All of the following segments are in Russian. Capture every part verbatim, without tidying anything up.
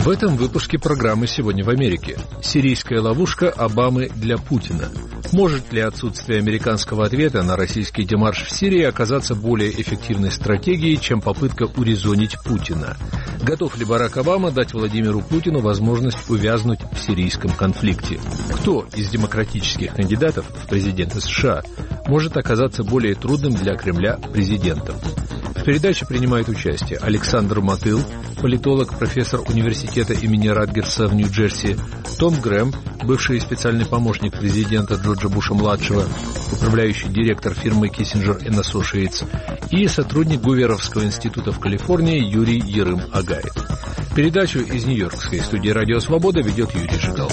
В этом выпуске программы «Сегодня в Америке». Сирийская ловушка Обамы для Путина. Может ли отсутствие американского ответа на российский демарш в Сирии оказаться более эффективной стратегией, чем попытка урезонить Путина? Готов ли Барак Обама дать Владимиру Путину возможность увязнуть в сирийском конфликте? Кто из демократических кандидатов в президенты США может оказаться более трудным для Кремля президентом? В передаче принимает участие Александр Мотыл, политолог, профессор университета имени Радгерса в Нью-Джерси, Том Грэм, бывший специальный помощник президента Джорджа Буша-младшего, управляющий директор фирмы Kissinger энд Associates и сотрудник Гуверовского института в Калифорнии Юрий Ерым-Агаев. Передачу из Нью-Йоркской студии «Радио Свобода» ведет Юрий Жигал.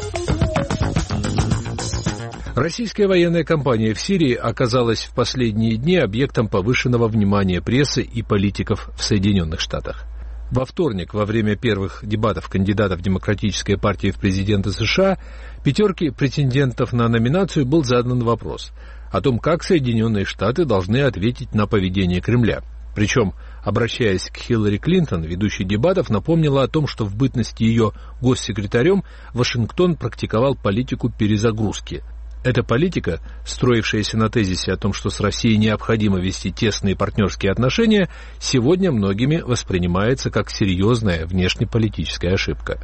Российская военная кампания в Сирии оказалась в последние дни объектом повышенного внимания прессы и политиков в Соединенных Штатах. Во вторник, во время первых дебатов кандидатов Демократической партии в президенты США, пятерке претендентов на номинацию был задан вопрос о том, как Соединенные Штаты должны ответить на поведение Кремля. Причем, обращаясь к Хиллари Клинтон, ведущей дебатов напомнила о том, что в бытности ее госсекретарем Вашингтон практиковал политику перезагрузки. Эта политика, строившаяся на тезисе о том, что с Россией необходимо вести тесные партнерские отношения, сегодня многими воспринимается как серьезная внешнеполитическая ошибка.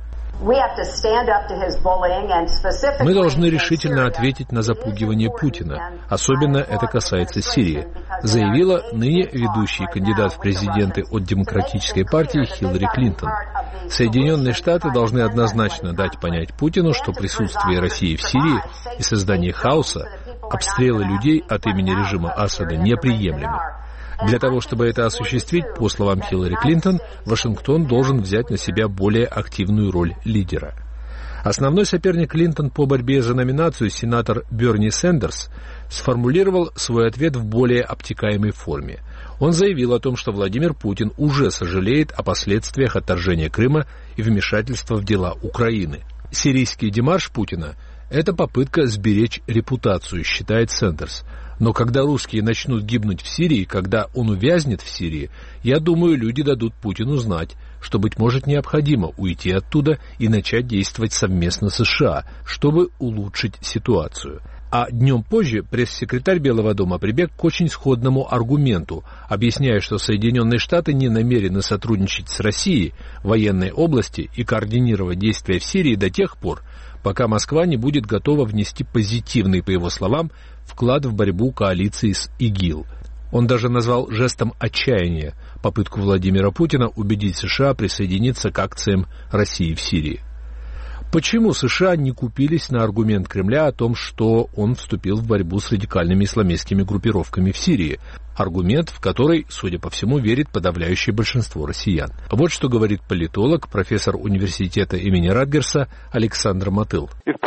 Мы должны решительно ответить на запугивание Путина. Особенно это касается Сирии, заявила ныне ведущий кандидат в президенты от Демократической партии Хиллари Клинтон. Соединенные Штаты должны однозначно дать понять Путину, что присутствие России в Сирии и создание хаоса, обстрелы людей от имени режима Асада неприемлемы. Для того, чтобы это осуществить, по словам Хиллари Клинтон, Вашингтон должен взять на себя более активную роль лидера. Основной соперник Клинтон по борьбе за номинацию, сенатор Берни Сэндерс, сформулировал свой ответ в более обтекаемой форме. Он заявил о том, что Владимир Путин уже сожалеет о последствиях отторжения Крыма и вмешательства в дела Украины. Сирийский демарш Путина – это попытка сберечь репутацию, считает Сэндерс. Но когда русские начнут гибнуть в Сирии, когда он увязнет в Сирии, я думаю, люди дадут Путину знать, что, быть может, необходимо уйти оттуда и начать действовать совместно с США, чтобы улучшить ситуацию. А днем позже пресс-секретарь Белого дома прибег к очень сходному аргументу, объясняя, что Соединенные Штаты не намерены сотрудничать с Россией в военной области и координировать действия в Сирии до тех пор, пока Москва не будет готова внести позитивный, по его словам, вклад в борьбу коалиции с ИГИЛ. Он даже назвал жестом отчаяния попытку Владимира Путина убедить США присоединиться к акциям России в Сирии. Почему США не купились на аргумент Кремля о том, что он вступил в борьбу с радикальными исламистскими группировками в Сирии? Аргумент, в который, судя по всему, верит подавляющее большинство россиян. Вот что говорит политолог, профессор университета имени Радгерса Александр Мотыл.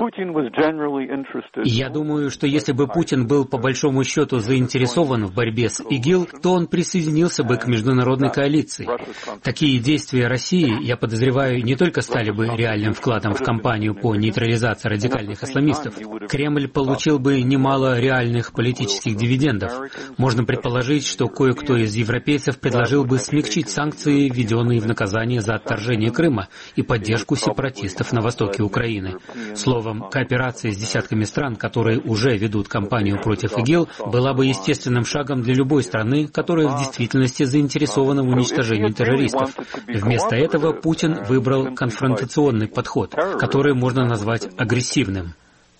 Я думаю, что если бы Путин был по большому счету заинтересован в борьбе с ИГИЛ, то он присоединился бы к международной коалиции. Такие действия России, я подозреваю, не только стали бы реальным вкладом в кампанию по нейтрализации радикальных исламистов. Кремль получил бы немало реальных политических дивидендов. Можно предположить, что кое-кто из европейцев предложил бы смягчить санкции, введенные в наказание за отторжение Крыма и поддержку сепаратистов на востоке Украины. Словом, кооперация с десятками стран, которые уже ведут кампанию против ИГИЛ, была бы естественным шагом для любой страны, которая в действительности заинтересована в уничтожении террористов. Вместо этого Путин выбрал конфронтационный подход, который можно назвать агрессивным.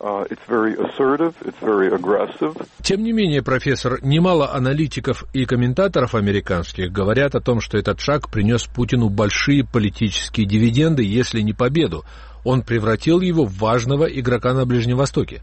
Тем не менее, профессор, немало аналитиков и комментаторов американских говорят о том, что этот шаг принес Путину большие политические дивиденды, если не победу. Он превратил его в важного игрока на Ближнем Востоке.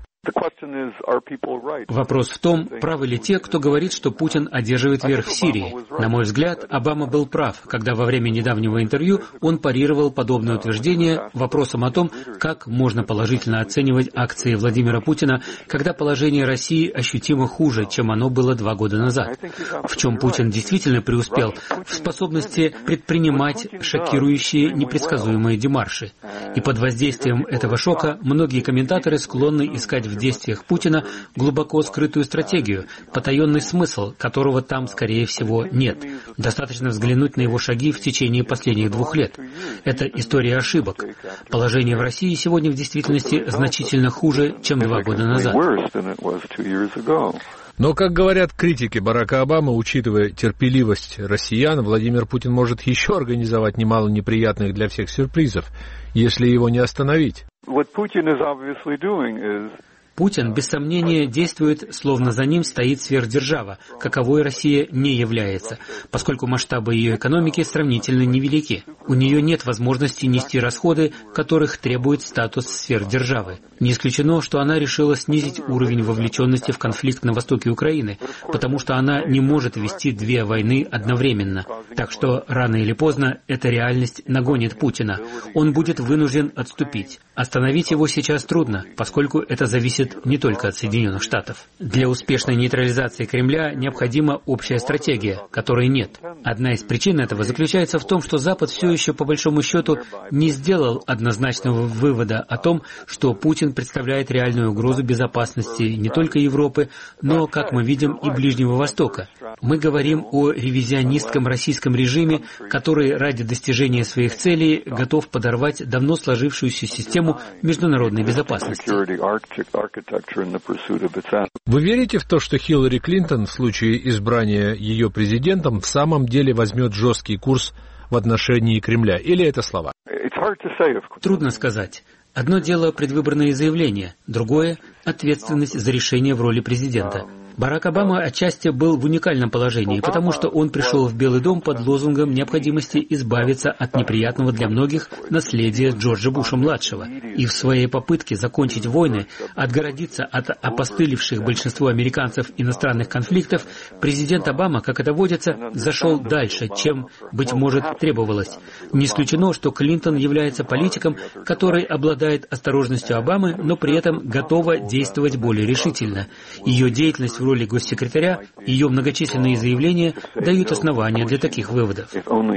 Вопрос в том, правы ли те, кто говорит, что Путин одерживает верх в Сирии. На мой взгляд, Обама был прав, когда во время недавнего интервью он парировал подобное утверждение вопросом о том, как можно положительно оценивать акции Владимира Путина, когда положение России ощутимо хуже, чем оно было два года назад. В чем Путин действительно преуспел? В способности предпринимать шокирующие, непредсказуемые демарши. И под воздействием воздействием этого шока многие комментаторы склонны искать в действиях Путина глубоко скрытую стратегию, потаенный смысл, которого там, скорее всего, нет. Достаточно взглянуть на его шаги в течение последних двух лет. Это история ошибок. Положение в России сегодня в действительности значительно хуже, чем два года назад. Но, как говорят критики Барака Обамы, учитывая терпеливость россиян, Владимир Путин может еще организовать немало неприятных для всех сюрпризов, если его не остановить. Путин, без сомнения, действует, словно за ним стоит сверхдержава, каковой Россия не является, поскольку масштабы ее экономики сравнительно невелики. У нее нет возможности нести расходы, которых требует статус сверхдержавы. Не исключено, что она решила снизить уровень вовлеченности в конфликт на востоке Украины, потому что она не может вести две войны одновременно. Так что рано или поздно эта реальность нагонит Путина. Он будет вынужден отступить. Остановить его сейчас трудно, поскольку это зависит не только от Соединенных Штатов. Для успешной нейтрализации Кремля необходима общая стратегия, которой нет. Одна из причин этого заключается в том, что Запад все еще, по большому счету, не сделал однозначного вывода о том, что Путин представляет реальную угрозу безопасности не только Европы, но, как мы видим, и Ближнего Востока. Мы говорим о ревизионистском российском режиме, который ради достижения своих целей готов подорвать давно сложившуюся систему международной безопасности. Вы верите в то, что Хиллари Клинтон в случае избрания ее президентом в самом деле возьмет жесткий курс в отношении Кремля? Или это слова? Трудно сказать. Одно дело предвыборные заявления, другое — ответственность за решение в роли президента. Барак Обама отчасти был в уникальном положении, потому что он пришел в Белый дом под лозунгом необходимости избавиться от неприятного для многих наследия Джорджа Буша-младшего. И в своей попытке закончить войны, отгородиться от опостылевших большинству американцев иностранных конфликтов, президент Обама, как это водится, зашел дальше, чем, быть может, требовалось. Не исключено, что Клинтон является политиком, который обладает осторожностью Обамы, но при этом готова действовать более решительно. Ее деятельность в роли госсекретаря, ее многочисленные заявления дают основания для таких выводов.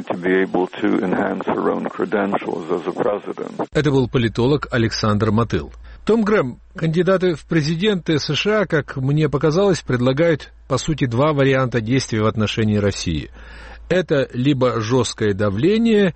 Это был политолог Александр Мотыл. Том Грэм, кандидаты в президенты США, как мне показалось, предлагают, по сути, два варианта действий в отношении России. Это либо жесткое давление,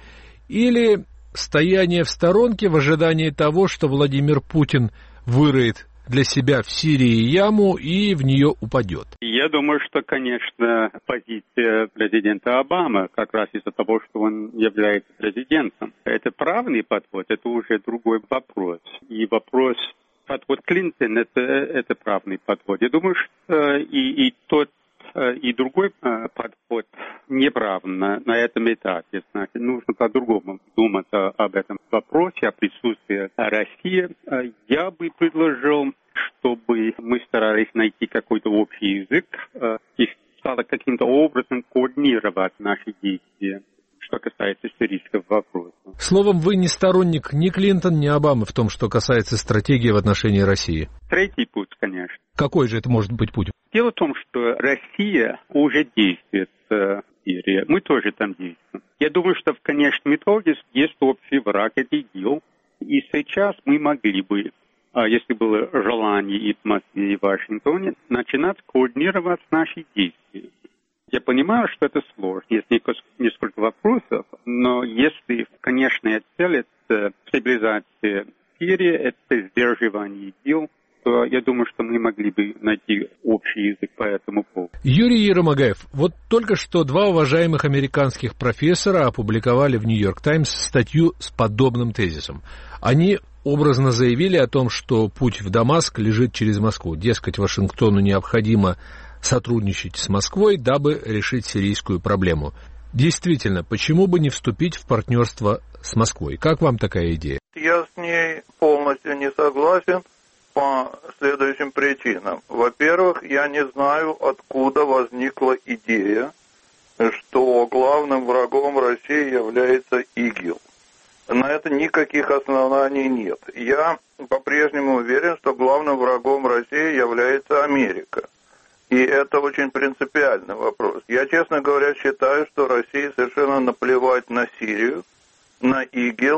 или стояние в сторонке в ожидании того, что Владимир Путин выроет для себя в Сирии яму и в нее упадет. Я думаю, что, конечно, позиция президента Обамы, как раз из-за того, что он является президентом, это правильный подход, это уже другой вопрос. И вопрос, подход Клинтон, это, это правильный подход. Я думаю, что и, и тот, и другой подход неправильно на этом этапе. Значит, нужно по-другому думать об этом вопросе, о присутствии России. Я бы предложил, чтобы мы старались найти какой-то общий язык и стало каким-то образом координировать наши действия, что касается сирийского вопроса. Словом, вы не сторонник ни Клинтон, ни Обамы в том, что касается стратегии в отношении России? Третий путь, конечно. Какой же это может быть путь? Дело в том, что Россия уже действует в Сирии. Мы тоже там действуем. Я думаю, что в конечном итоге есть общий враг, это ИГИЛ. И сейчас мы могли бы, если было желание и в Москве, и в Вашингтоне, начинать координировать наши действия. Я понимаю, что это сложно, есть несколько вопросов, но если конечная цель – это стабилизация Сирии, это сдерживание ИГИЛ, то я думаю, что мы могли бы найти общий язык по этому поводу. Юрий Еромагаев, вот только что два уважаемых американских профессора опубликовали в «Нью-Йорк Таймс» статью с подобным тезисом. Они образно заявили о том, что путь в Дамаск лежит через Москву. Дескать, Вашингтону необходимо сотрудничать с Москвой, дабы решить сирийскую проблему. Действительно, почему бы не вступить в партнерство с Москвой? Как вам такая идея? Я с ней полностью не согласен по следующим причинам. Во-первых, я не знаю, откуда возникла идея, что главным врагом России является ИГИЛ. На это никаких оснований нет. Я по-прежнему уверен, что главным врагом России является Америка. И это очень принципиальный вопрос. Я, честно говоря, считаю, что России совершенно наплевать на Сирию, на ИГИЛ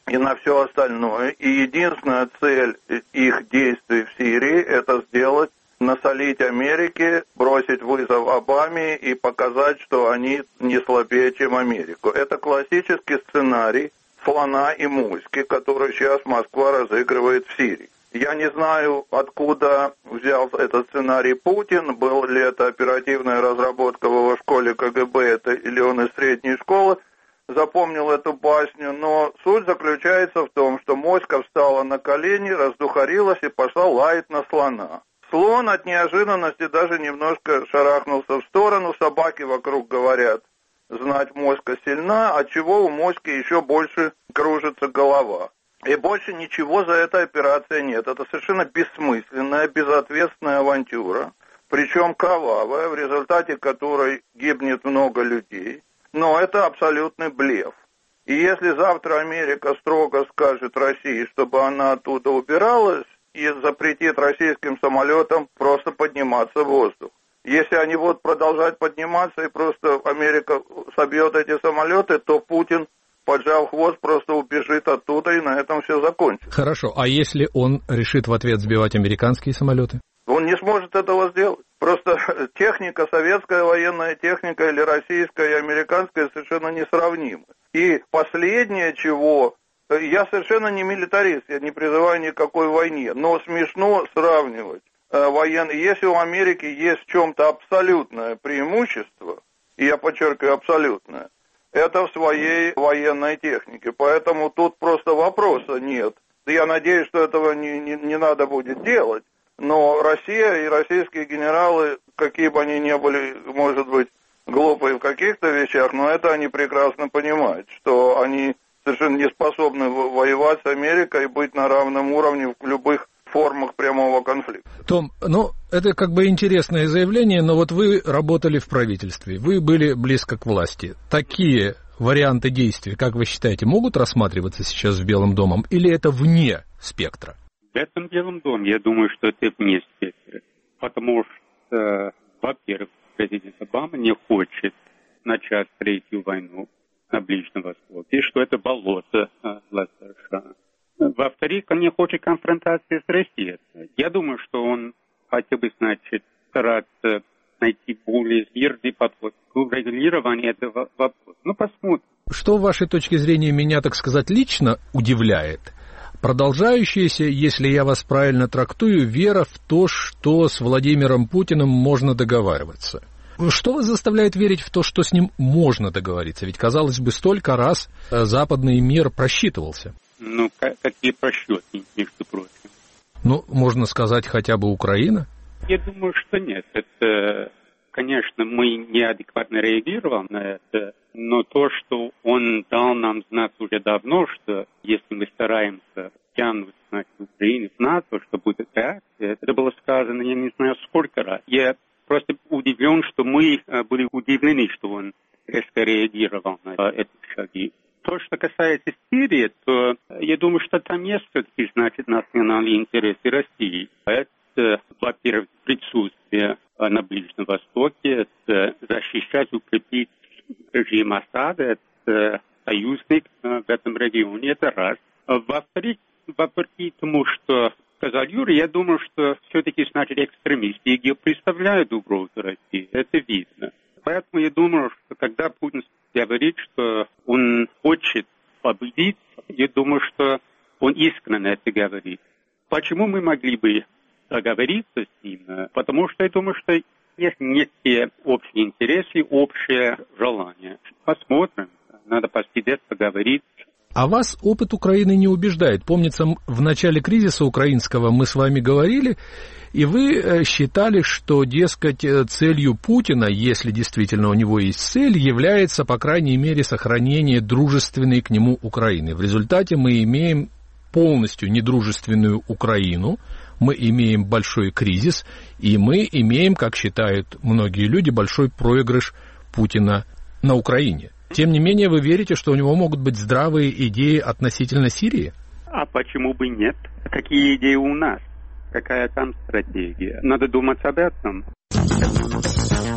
и на все остальное. И единственная цель их действий в Сирии – это сделать, насолить Америке, бросить вызов Обаме и показать, что они не слабее, чем Америку. Это классический сценарий слона и моськи, который сейчас Москва разыгрывает в Сирии. Я не знаю, откуда взял этот сценарий Путин, был ли это оперативная разработка в его школе КГБ, это, или он из средней школы запомнил эту басню, но суть заключается в том, что моська встала на колени, раздухарилась и пошла лаять на слона. Слон от неожиданности даже немножко шарахнулся в сторону, собаки вокруг говорят, знать моська сильна, отчего у моськи еще больше кружится голова. И больше ничего за этой операцией нет. Это совершенно бессмысленная, безответственная авантюра, причем кровавая, в результате которой гибнет много людей. Но это абсолютный блеф. И если завтра Америка строго скажет России, чтобы она оттуда убиралась, и запретит российским самолетам просто подниматься в воздух. Если они будут продолжать подниматься, и просто Америка собьет эти самолеты, то Путин, поджав хвост, просто убежит оттуда, и на этом все закончится. Хорошо, а если он решит в ответ сбивать американские самолеты? Он не сможет этого сделать. Просто техника, советская военная техника или российская и американская совершенно несравнимы. И последнее, чего... Я совершенно не милитарист, я не призываю ни к какой войне, но смешно сравнивать э, военные. Если у Америки есть в чем-то абсолютное преимущество, и я подчеркиваю абсолютное, это в своей военной технике. Поэтому тут просто вопроса нет. Я надеюсь, что этого не, не, не надо будет делать, но Россия и российские генералы, какие бы они ни были, может быть, глупые в каких-то вещах, но это они прекрасно понимают, что они совершенно не способны воевать с Америкой и быть на равном уровне в любых формах прямого конфликта. Том, ну, это как бы интересное заявление, но вот вы работали в правительстве, вы были близко к власти. Такие варианты действий, как вы считаете, могут рассматриваться сейчас в Белом доме, или это вне спектра? В этом Белом доме, я думаю, что это вне спектра. Потому что, во-первых, президент Обама не хочет начать третью войну на Ближнем Востоке, и что это болото для США. Во-вторых, он не хочет конфронтации с Россией. Я думаю, что он хотел бы, значит, стараться найти более мирный подход к регулированию этого вопроса. Ну, посмотрим. Что, с вашей точки зрения, меня, так сказать, лично удивляет? Продолжающаяся, если я вас правильно трактую, вера в то, что с Владимиром Путиным можно договариваться. Что вас заставляет верить в то, что с ним можно договориться? Ведь, казалось бы, столько раз западный мир просчитывался. Ну, какие просчеты, между прочим? Ну, можно сказать, хотя бы Украина? Я думаю, что нет. Это, конечно, мы неадекватно реагировали на это, но то, что он дал нам знать уже давно, что если мы стараемся тянуть, значит, Украину в НАТО, что будет реакция, это было сказано, я не знаю, сколько раз. Я просто удивлен, что мы были удивлены, что он резко реагировал на эти шаги. То, что касается Сирии, то я думаю, что там есть все-таки, значит, национальные интересы России. Это, во-первых, присутствие на Ближнем Востоке, это защищать, укрепить режим Асада, это союзник в этом регионе, это раз. Во-вторых, вопреки тому, что сказал Юрий, я думаю, что все-таки, значит, экстремисты ИГИЛ представляют угрозу России, это видно. Поэтому я думаю, что когда Путин говорит, что он хочет победить, я думаю, что он искренне это говорит. Почему мы могли бы договориться с ним? Потому что я думаю, что есть некие общие интересы, общее желание. Посмотрим, надо посидеть, поговорить. А вас опыт Украины не убеждает. Помнится, в начале кризиса украинского мы с вами говорили, и вы считали, что, дескать, целью Путина, если действительно у него есть цель, является, по крайней мере, сохранение дружественной к нему Украины. В результате мы имеем полностью недружественную Украину, мы имеем большой кризис, и мы имеем, как считают многие люди, большой проигрыш Путина на Украине. Тем не менее, вы верите, что у него могут быть здравые идеи относительно Сирии? А почему бы нет? Какие идеи у нас? Какая там стратегия? Надо думать об этом.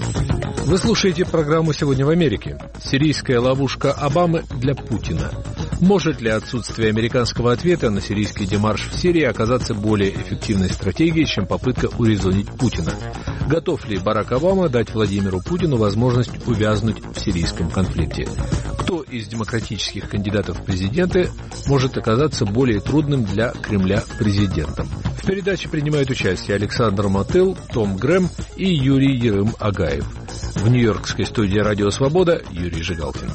Вы слушаете программу «Сегодня в Америке». Сирийская ловушка Обамы для Путина. Может ли отсутствие американского ответа на сирийский демарш в Сирии оказаться более эффективной стратегией, чем попытка урезонить Путина? Готов ли Барак Обама дать Владимиру Путину возможность увязнуть в сирийском конфликте? Кто из демократических кандидатов в президенты может оказаться более трудным для Кремля президентом? В передаче принимают участие Александр Мотыл, Том Грэм и Юрий Ерым-Агаев. В нью-йоркской студии «Радио Свобода» Юрий Жигалкин.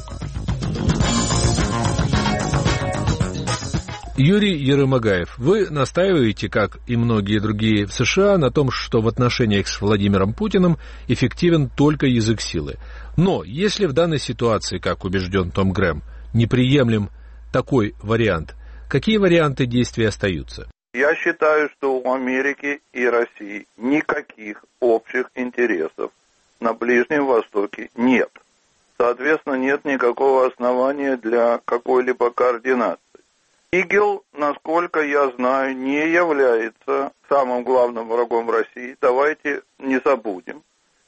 Юрий Ерым-Агаев, вы настаиваете, как и многие другие в США, на том, что в отношениях с Владимиром Путиным эффективен только язык силы. Но если в данной ситуации, как убежден Том Грэм, неприемлем такой вариант, какие варианты действий остаются? Я считаю, что у Америки и России никаких общих интересов на Ближнем Востоке нет. Соответственно, нет никакого основания для какой-либо координации. ИГИЛ, насколько я знаю, не является самым главным врагом России. Давайте не забудем,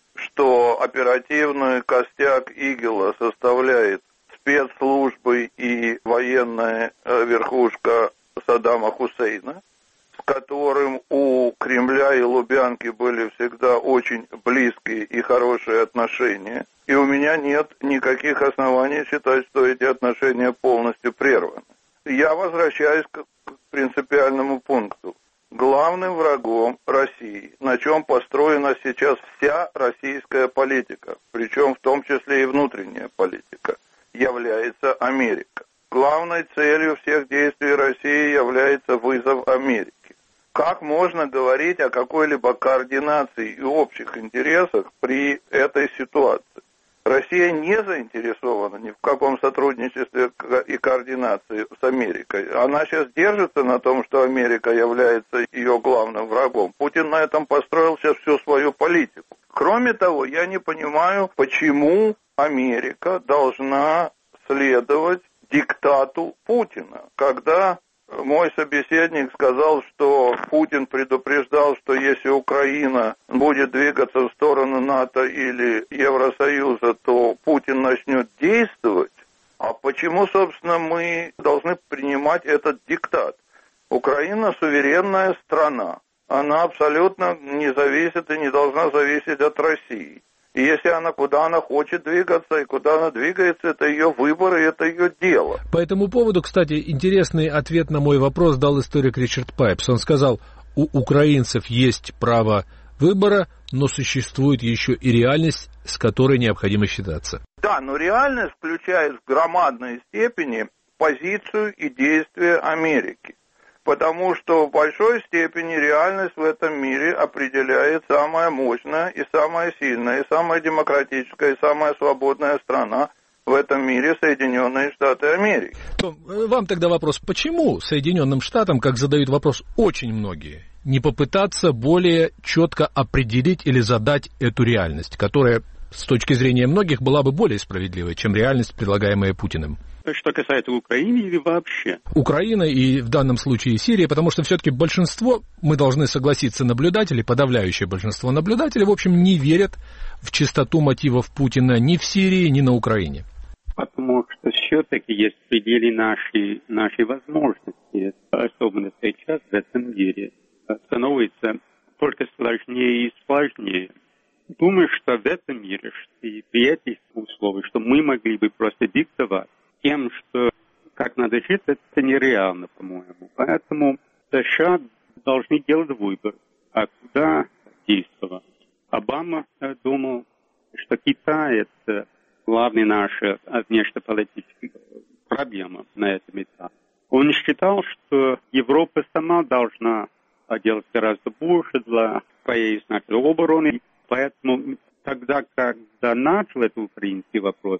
что оперативный костяк ИГИЛа составляет спецслужбы и военная верхушка Саддама Хусейна, с которым у Кремля и Лубянки были всегда очень близкие и хорошие отношения. И у меня нет никаких оснований считать, что эти отношения полностью прерваны. Я возвращаюсь к принципиальному пункту. Главным врагом России, на чем построена сейчас вся российская политика, причем в том числе и внутренняя политика, является Америка. Главной целью всех действий России является вызов Америке. Как можно говорить о какой-либо координации и общих интересах при этой ситуации? Россия не заинтересована ни в каком сотрудничестве и координации с Америкой. Она сейчас держится на том, что Америка является ее главным врагом. Путин на этом построил сейчас всю свою политику. Кроме того, я не понимаю, почему Америка должна следовать диктату Путина, когда мой собеседник сказал, что Путин предупреждал, что если Украина будет двигаться в сторону НАТО или Евросоюза, то Путин начнет действовать. А почему, собственно, мы должны принимать этот диктат? Украина суверенная страна. Она абсолютно не зависит и не должна зависеть от России. И если она, куда она хочет двигаться и куда она двигается, это ее выбор и это ее дело. По этому поводу, кстати, интересный ответ на мой вопрос дал историк Ричард Пайпс. Он сказал, у украинцев есть право выбора, но существует еще и реальность, с которой необходимо считаться. Да, но реальность включает в громадной степени позицию и действия Америки. Потому что в большой степени реальность в этом мире определяет самая мощная и самая сильная, и самая демократическая, и самая свободная страна в этом мире — Соединенные Штаты Америки. Том, вам тогда вопрос, почему Соединенным Штатам, как задают вопрос очень многие, не попытаться более четко определить или задать эту реальность, которая с точки зрения многих была бы более справедливой, чем реальность, предлагаемая Путиным? Что касается Украины или вообще? Украина и в данном случае Сирия, потому что все-таки большинство, мы должны согласиться, наблюдателей, подавляющее большинство наблюдателей, в общем, не верят в чистоту мотивов Путина ни в Сирии, ни на Украине. Потому что все-таки есть пределы нашей, нашей возможности, особенно сейчас в этом мире, становится только сложнее и сложнее. Думаю, что в этом мире и при этих условиях, что мы могли бы просто диктовать тем, что как надо жить, это нереально, по-моему. Поэтому США должны делать выбор, а куда действовать. Обама думал, что Китай — это главная наша внешнеполитическая проблема на этом этапе. Он считал, что Европа сама должна делать гораздо больше для своей нашей обороны. Поэтому тогда, когда начал этот украинский вопрос,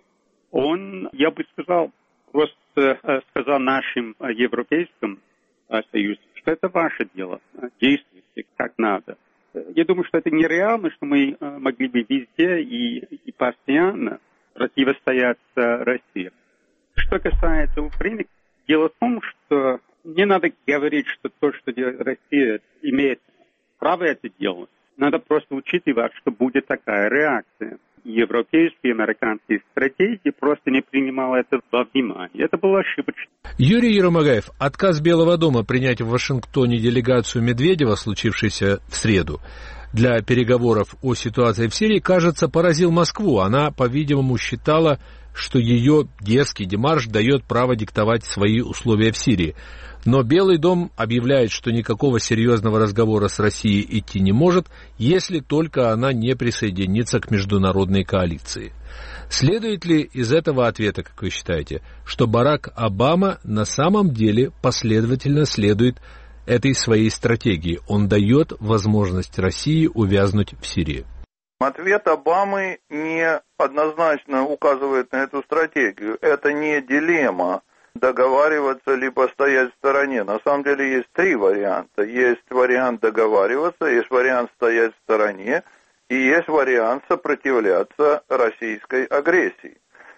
он, я бы сказал, просто сказал нашим европейским союзам, что это ваше дело, действуйте как надо. Я думаю, что это нереально, что мы могли бы везде и, и постоянно противостоять России. Что касается Украины, дело в том, что не надо говорить, что то, что делает Россия, имеет право это делать. Надо просто учитывать, что будет такая реакция. европейские, американские стратегии просто не принимал это во внимание. Это было ошибочно. Юрий Еромагаев, отказ Белого дома принять в Вашингтоне делегацию Медведева, случившийся в среду, для переговоров о ситуации в Сирии, кажется, поразил Москву. Она, по-видимому, считала, что ее дерзкий демарш дает право диктовать свои условия в Сирии. Но Белый дом объявляет, что никакого серьезного разговора с Россией идти не может, если только она не присоединится к международной коалиции. Следует ли из этого ответа, как вы считаете, что Барак Обама на самом деле последовательно следует этой своей стратегии? Он дает возможность России увязнуть в Сирии. Ответ Обамы не однозначно указывает на эту стратегию. Это не дилемма договариваться либо стоять в стороне. На самом деле есть три варианта. Есть вариант договариваться, есть вариант стоять в стороне, и есть вариант сопротивляться российской агрессии.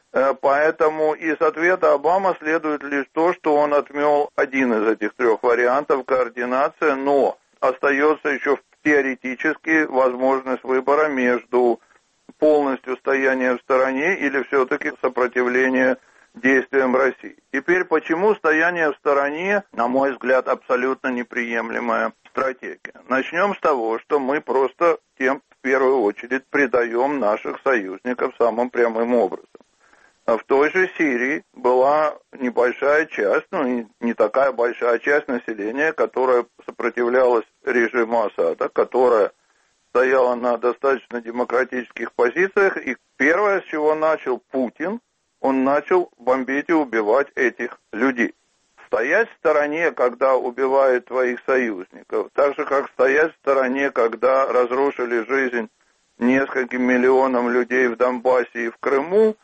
Поэтому из ответа Обамы следует лишь то, что он отмел один из этих трех вариантов, координация, но остается еще теоретически возможность выбора между полностью стоянием в стороне или все-таки сопротивлением действиям России. Теперь, почему стояние в стороне, на мой взгляд, абсолютно неприемлемая стратегия? Начнем с того, что мы просто тем, в первую очередь, предаем наших союзников самым прямым образом. В той же Сирии была небольшая часть, ну не такая большая часть населения, которая сопротивлялась режиму Асада, которая стояла на достаточно демократических позициях, и первое, с чего начал Путин, он начал бомбить и убивать этих людей. Стоять в стороне, когда убивают твоих союзников, так же, как стоять в стороне, когда разрушили жизнь нескольким миллионам людей в Донбассе и в Крыму,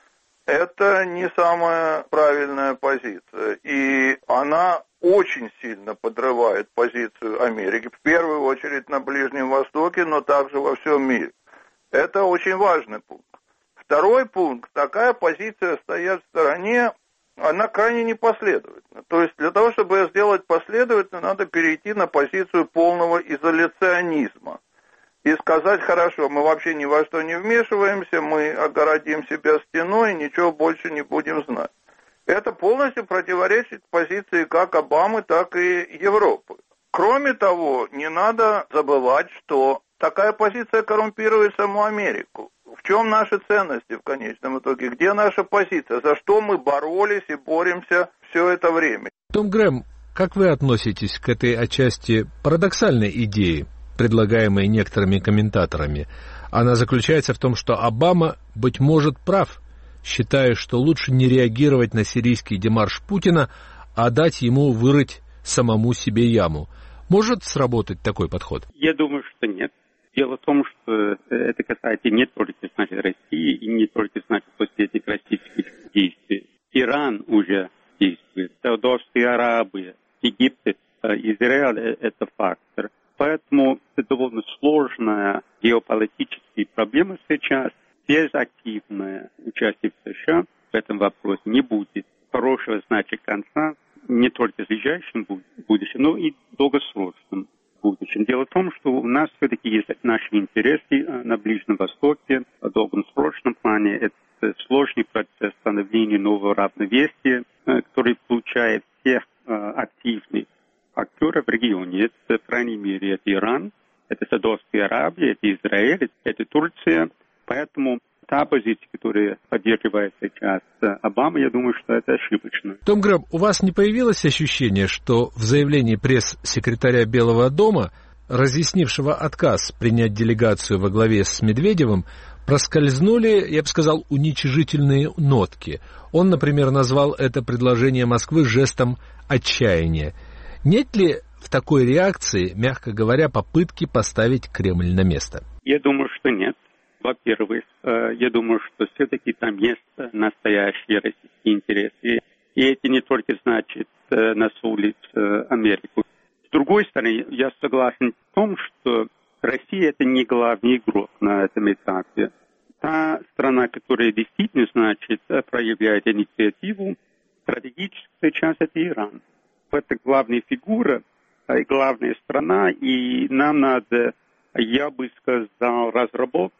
это не самая правильная позиция. И она очень сильно подрывает позицию Америки, в первую очередь на Ближнем Востоке, но также во всем мире. Это очень важный пункт. Второй пункт, такая позиция стоять в стороне, она крайне непоследовательна. То есть для того, чтобы ее сделать последовательно, надо перейти на позицию полного изоляционизма. И сказать, хорошо, мы вообще ни во что не вмешиваемся, мы огородим себя стеной, ничего больше не будем знать. Это полностью противоречит позиции как Обамы, так и Европы. Кроме того, не надо забывать, что такая позиция коррумпирует саму Америку. В чем наши ценности в конечном итоге? Где наша позиция? За что мы боролись и боремся все это время? Том Грэм, как вы относитесь к этой отчасти парадоксальной идее, предлагаемой некоторыми комментаторами? Она заключается в том, что Обама, быть может, прав, считая, что лучше не реагировать на сирийский демарш Путина, а дать ему вырыть самому себе яму. Может сработать такой подход? Я думаю, что нет. Дело в том, что это касается не только, значит, России, и не только, значит, после этих российских действий. Иран уже действует, Саудовская Аравия, Египет, Израиль – это фактор. Поэтому это довольно сложная геополитическая проблема сейчас. Без активного участия США в этом вопросе не будет хорошего, значит, конца не только в ближайшем будущем, но и в долгосрочном будущем. Дело в том, что у нас все-таки есть наши интересы на Ближнем Востоке. В долгосрочном плане это сложный процесс становления нового равновесия, который включает всех активных актеров в регионе. Это, по крайней мере, это Иран, это Саудовская Аравия, это Израиль, это Турция. Поэтому та позиция, которая поддерживает сейчас Обама, я думаю, что это ошибочно. Том Грэм, у вас не появилось ощущение, что в заявлении пресс-секретаря Белого дома, разъяснившего отказ принять делегацию во главе с Медведевым, проскользнули, я бы сказал, уничижительные нотки? Он, например, назвал это предложение Москвы жестом отчаяния. Нет ли в такой реакции, мягко говоря, попытки поставить Кремль на место? Я думаю, что нет. Во-первых, я думаю, что все-таки там есть настоящие российские интересы. И это не только значит насулить Америку. С другой стороны, я согласен в том, что Россия – это не главный игрок на этом этапе. Та страна, которая действительно, значит, проявляет инициативу, стратегическая часть – это Иран. Это главная фигура, главная страна, и нам надо, я бы сказал, разработать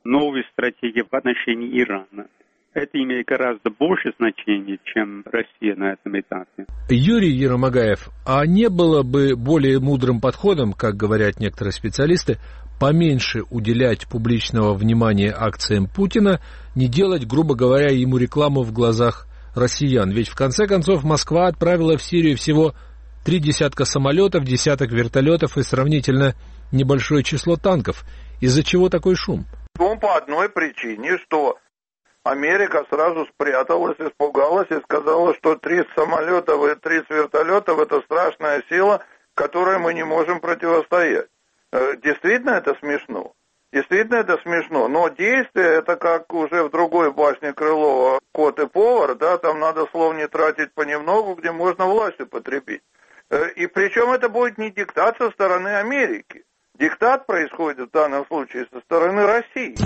новой стратегии в отношении Ирана. Это имеет гораздо больше значения, чем Россия на этом этапе. Юрий Еромагаев, а не было бы более мудрым подходом, как говорят некоторые специалисты, поменьше уделять публичного внимания акциям Путина, не делать, грубо говоря, ему рекламу в глазах россиян? Ведь в конце концов Москва отправила в Сирию всего три десятка самолетов, десяток вертолетов и сравнительно небольшое число танков. Из-за чего такой шум? Ну, по одной причине, что Америка сразу спряталась, испугалась и сказала, что тридцать самолетов и тридцать вертолетов — это страшная сила, которой мы не можем противостоять. Действительно это смешно. Действительно это смешно. Но действие — это как уже в другой башне Крылова «Кот и повар», да, там надо слов не тратить понемногу, где можно власть употребить. И причем это будет не диктат со стороны Америки. Диктат происходит в данном случае со стороны России.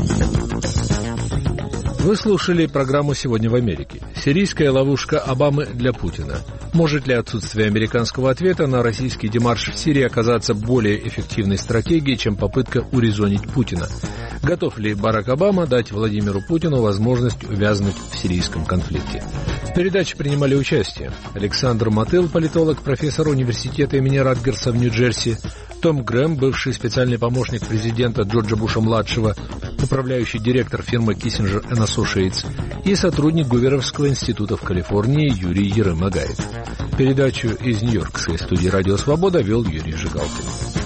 Вы слушали программу «Сегодня в Америке». Сирийская ловушка Обамы для Путина. Может ли отсутствие американского ответа на российский демарш в Сирии оказаться более эффективной стратегией, чем попытка урезонить Путина? Готов ли Барак Обама дать Владимиру Путину возможность увязнуть в сирийском конфликте? В передаче принимали участие Александр Мотыл, политолог, профессор университета имени Ратгерса в Нью-Джерси, Том Грэм, бывший специальный помощник президента Джорджа Буша-младшего, управляющий директор фирмы Kissinger энд Associates и сотрудник Гуверовского института в Калифорнии Юрий Еромагаев. Передачу из Нью-Йоркской студии «Радио Свобода» вел Юрий Жигалкин.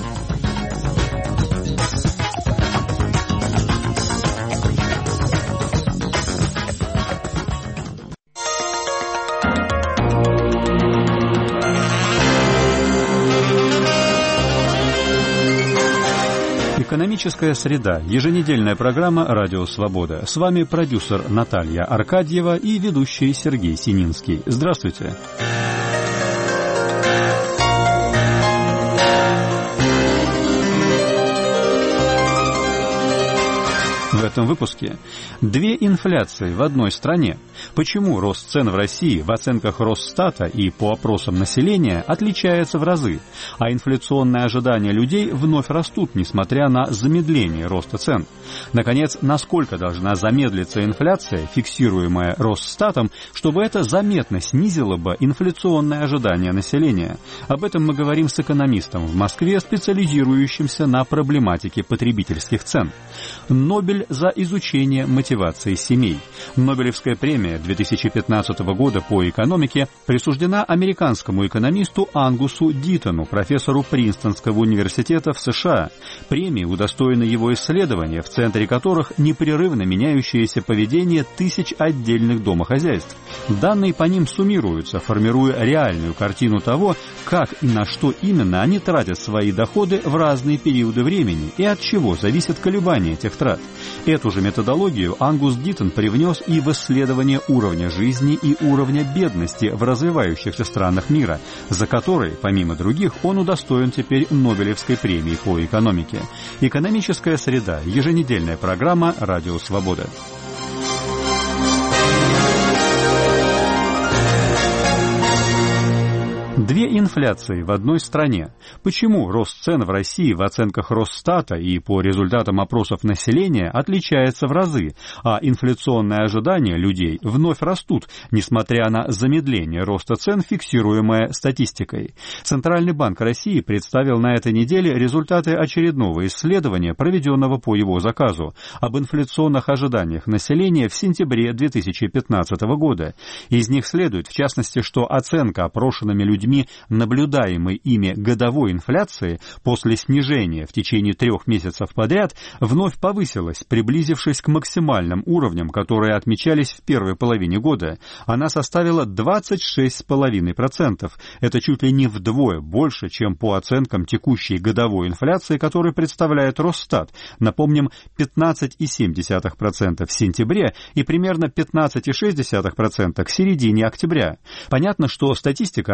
Экономическая среда. Еженедельная программа «Радио Свобода». С вами продюсер Наталья Аркадьева и ведущий Сергей Сининский. Здравствуйте. В этом выпуске две инфляции в одной стране. Почему рост цен в России в оценках Росстата и по опросам населения отличается в разы, а инфляционные ожидания людей вновь растут, несмотря на замедление роста цен? Наконец, насколько должна замедлиться инфляция, фиксируемая Росстатом, чтобы это заметно снизило бы инфляционные ожидания населения? Об этом мы говорим с экономистом в Москве, специализирующимся на проблематике потребительских цен. Нобель за изучение мотивации семей. Нобелевская премия две тысячи пятнадцатого года по экономике присуждена американскому экономисту Ангусу Диттону, профессору Принстонского университета в США. Премии удостоены его исследования, в центре которых непрерывно меняющееся поведение тысяч отдельных домохозяйств. Данные по ним суммируются, формируя реальную картину того, как и на что именно они тратят свои доходы в разные периоды времени и от чего зависят колебания этих трат. Эту же методологию Ангус Диттон привнес и в исследование уровня жизни и уровня бедности в развивающихся странах мира, за которые, помимо других, он удостоен теперь Нобелевской премии по экономике. Экономическая среда. Еженедельная программа «Радио Свобода». Две инфляции в одной стране. Почему рост цен в России в оценках Росстата и по результатам опросов населения отличается в разы, а инфляционные ожидания людей вновь растут, несмотря на замедление роста цен, фиксируемое статистикой? Центральный банк России представил на этой неделе результаты очередного исследования, проведенного по его заказу, об инфляционных ожиданиях населения в сентябре две тысячи пятнадцатого года. Из них следует, в частности, что оценка опрошенными людьми наблюдаемой ими годовой инфляции после снижения в течение трех месяцев подряд вновь повысилась, приблизившись к максимальным уровням, которые отмечались в первой половине года. Она составила двадцать шесть целых пять десятых процента. Это чуть ли не вдвое больше, чем по оценкам текущей годовой инфляции, которую представляет Росстат. Напомним, пятнадцать целых семь десятых процента в сентябре и примерно пятнадцать целых шесть десятых процента к середине октября. Понятно, что статистика оценивает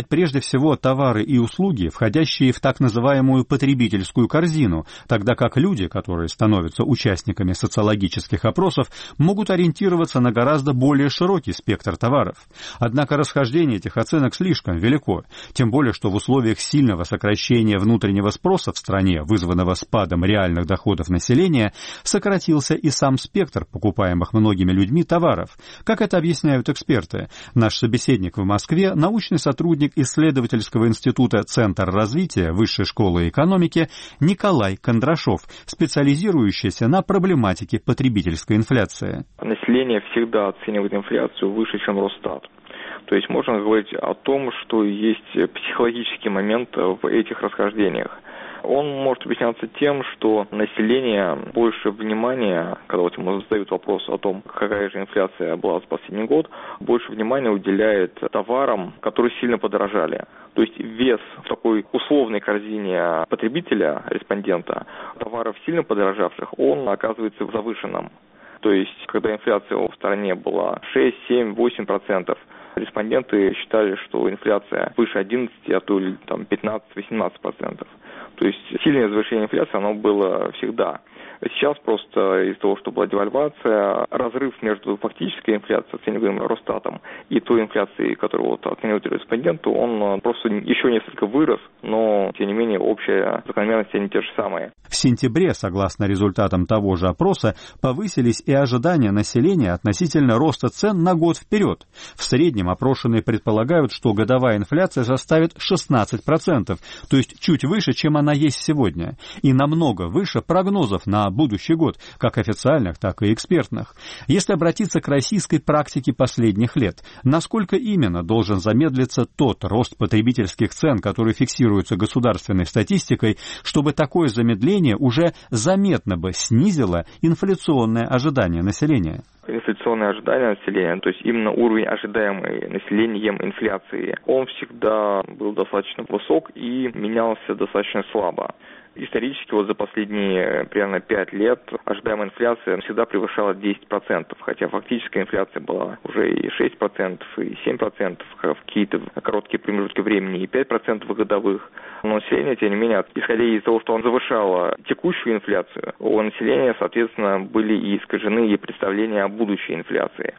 занимать прежде всего товары и услуги, входящие в так называемую потребительскую корзину, тогда как люди, которые становятся участниками социологических опросов, могут ориентироваться на гораздо более широкий спектр товаров. Однако расхождение этих оценок слишком велико, тем более что в условиях сильного сокращения внутреннего спроса в стране, вызванного спадом реальных доходов населения, сократился и сам спектр покупаемых многими людьми товаров. Как это объясняют эксперты? Наш собеседник в Москве, научный сотрудник исследовательского института «Центр развития Высшей школы экономики» Николай Кондрашов, специализирующийся на проблематике потребительской инфляции. Население всегда оценивает инфляцию выше, чем Росстат. То есть можно говорить о том, что есть психологический момент в этих расхождениях. Он может объясняться тем, что население больше внимания, когда вот ему задают вопрос о том, какая же инфляция была за последний год, больше внимания уделяет товарам, которые сильно подорожали. То есть вес в такой условной корзине потребителя, респондента, товаров сильно подорожавших, он оказывается завышенным. То есть, когда инфляция в стране была шесть, семь, восемь процентов, респонденты считали, что инфляция выше одиннадцати, а то и там пятнадцать-восемнадцать процентов. То есть сильное завышение инфляции, оно было всегда. Сейчас просто из-за того, что была девальвация, разрыв между фактической инфляцией, оцениваемой Росстатом, и той инфляцией, которую вот оценивают респонденты, он просто еще несколько вырос, но, тем не менее, общая закономерность они те же самые. В сентябре, согласно результатам того же опроса, повысились и ожидания населения относительно роста цен на год вперед. В среднем опрошенные предполагают, что годовая инфляция составит шестнадцать процентов, то есть чуть выше, чем она есть сегодня, и намного выше прогнозов на будущий год, как официальных, так и экспертных. Если обратиться к российской практике последних лет, насколько именно должен замедлиться тот рост потребительских цен, который фиксируется государственной статистикой, чтобы такое замедление уже заметно бы снизило инфляционное ожидание населения? Инфляционное ожидание населения, то есть именно уровень ожидаемый населением инфляции, он всегда был достаточно высок и менялся достаточно слабо. Исторически вот за последние примерно пять лет ожидаемая инфляция всегда превышала десять процентов, хотя фактическая инфляция была уже и шесть процентов, и семь процентов, в какие-то короткие промежутки времени и пять процентов годовых. Но население, тем не менее, исходя из того, что он завышало текущую инфляцию, у населения, соответственно, были и искажены и представления о будущей инфляции.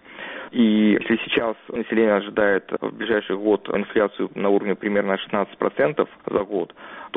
И если сейчас население ожидает в ближайший год инфляцию на уровне примерно шестнадцать процентов за год,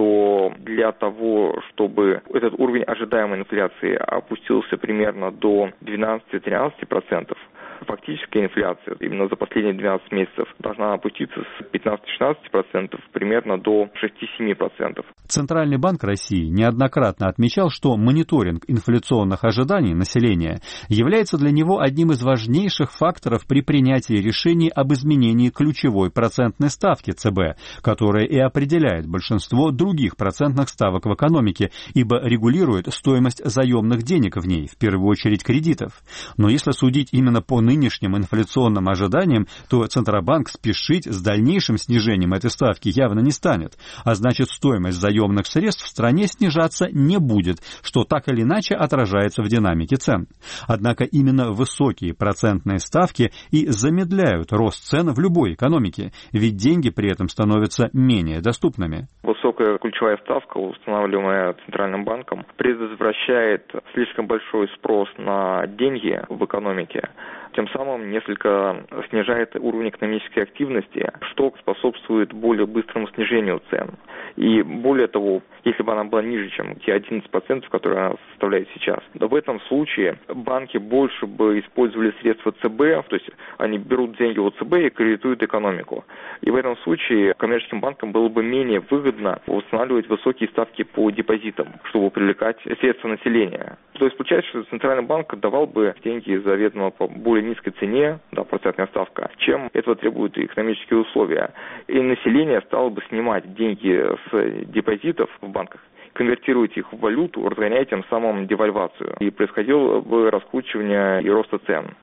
то для того, чтобы этот уровень ожидаемой инфляции опустился примерно до двенадцати-тринадцати процентов, фактическая инфляция именно за последние двенадцать месяцев должна опуститься с пятнадцати-шестнадцати процентов примерно до шести-семи процентов. Центральный банк России неоднократно отмечал, что мониторинг инфляционных ожиданий населения является для него одним из важнейших факторов при принятии решений об изменении ключевой процентной ставки ЦБ, которая и определяет большинство других процентных ставок в экономике, ибо регулирует стоимость заемных денег в ней, в первую очередь кредитов. Но если судить именно по нынешним инфляционным ожиданиям, то Центробанк спешить с дальнейшим снижением этой ставки явно не станет, а значит стоимость заемных средств в стране снижаться не будет, что так или иначе отражается в динамике цен. Однако именно высокие процентные ставки и замедляют рост цен в любой экономике, ведь деньги при этом становятся менее доступными. Высокая ключевая ставка, устанавливаемая Центральным банком, предотвращает слишком большой спрос на деньги в экономике, тем самым несколько снижает уровень экономической активности, что способствует более быстрому снижению цен. И более того, если бы она была ниже, чем те одиннадцать процентов, которые она составляет сейчас, то в этом случае банки больше бы использовали средства ЦБ, то есть они берут деньги у ЦБ и кредитуют экономику. И в этом случае коммерческим банкам было бы менее выгодно устанавливать высокие ставки по депозитам, чтобы привлекать средства населения. То есть получается, что Центральный банк давал бы деньги заведомо по более низкой цене, да, процентная ставка, чем этого требуют экономические условия. И население стало бы снимать деньги с депозитов в банках, конвертировать их в валюту, разгоняя тем самым девальвацию. И происходило бы раскручивание и роста цен.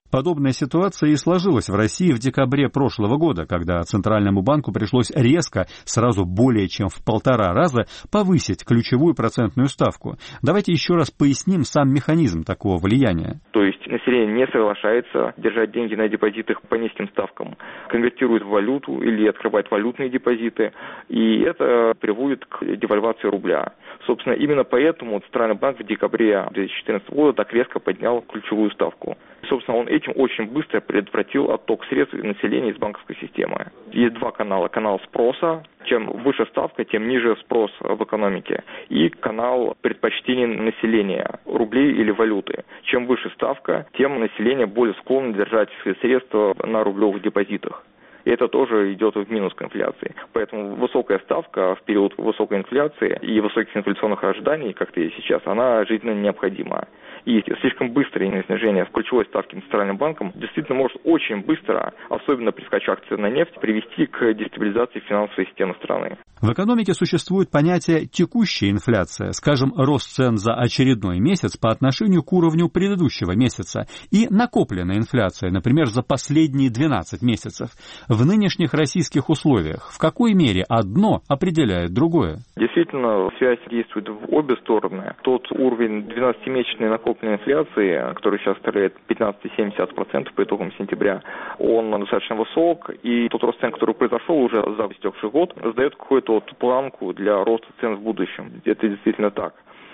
Подобная ситуация и сложилась в России в декабре прошлого года, когда Центральному банку пришлось резко, сразу более чем в полтора раза, повысить ключевую процентную ставку. Давайте еще раз поясним сам механизм такого влияния. То есть население не соглашается держать деньги на депозитах по низким ставкам, конвертирует в валюту или открывает валютные депозиты, и это приводит к девальвации рубля. Собственно, именно поэтому Центральный банк в декабре две тысячи четырнадцатого года так резко поднял ключевую ставку. Собственно, он этим очень быстро предотвратил отток средств населения из банковской системы. Есть два канала. Канал спроса. Чем выше ставка, тем ниже спрос в экономике. И канал предпочтений населения, рублей или валюты. Чем выше ставка, тем население более склонно держать свои средства на рублевых депозитах. И это тоже идет в минус к инфляции. Поэтому высокая ставка в период высокой инфляции и высоких инфляционных ожиданий, как это и сейчас, она жизненно необходима. И слишком быстрое снижение ключевой ставки Центральным банком действительно может очень быстро, особенно при скачках цен на нефть, привести к дестабилизации финансовой системы страны. В экономике существует понятие «текущая инфляция», скажем, рост цен за очередной месяц по отношению к уровню предыдущего месяца, и накопленная инфляция, например, за последние двенадцать месяцев. В нынешних российских условиях в какой мере одно определяет другое? Действительно, связь действует в обе стороны. Тот уровень двенадцатимесячной накопленной инфляции, который сейчас составляет пятнадцать целых семь десятых процента по итогам сентября, он достаточно высок, и тот рост цен, который произошел уже за истекший год, задает какую-то вот планку для роста цен в будущем. Это действительно так.